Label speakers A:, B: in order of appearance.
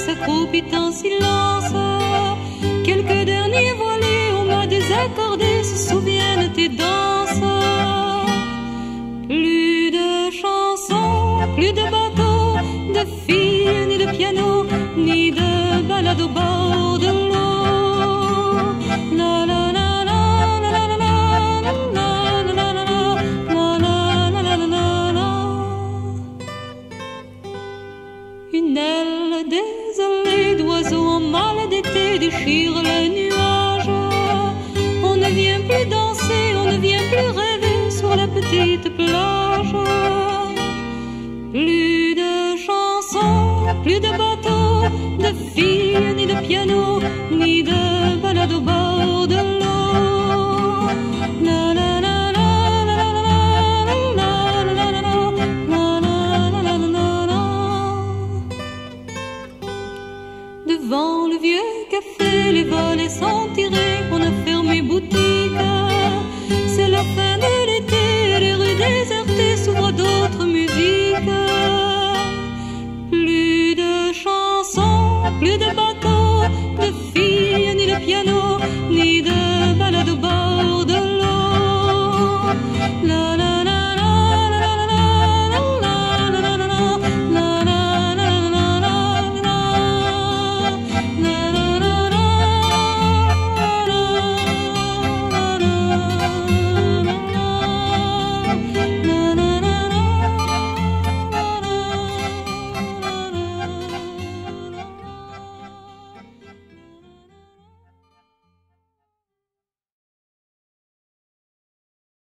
A: s'accroupit en silence. Quelques derniers voilés on m'a désaccordé se souviennent tes danses. Plus de chansons, plus de bateaux, de filles, ni de piano, ni de balade au bord de l'eau. La la la la la la la la la la la la la la. Une aile désolée d'oiseau en mal d'été déchire les nuages. On ne vient plus danser, on ne vient plus rêver sur la petite plage. Plus de chansons, plus de bateaux, de filles, ni de piano, ni de balade au bord de l'eau. La la la la la la la la la la la la. Devant le vieux café, les volets sont tirés, on a fermé boutique. C'est la fin de l'été, les rues désertées s'ouvrent d'autres musiques. Plus de chansons, plus de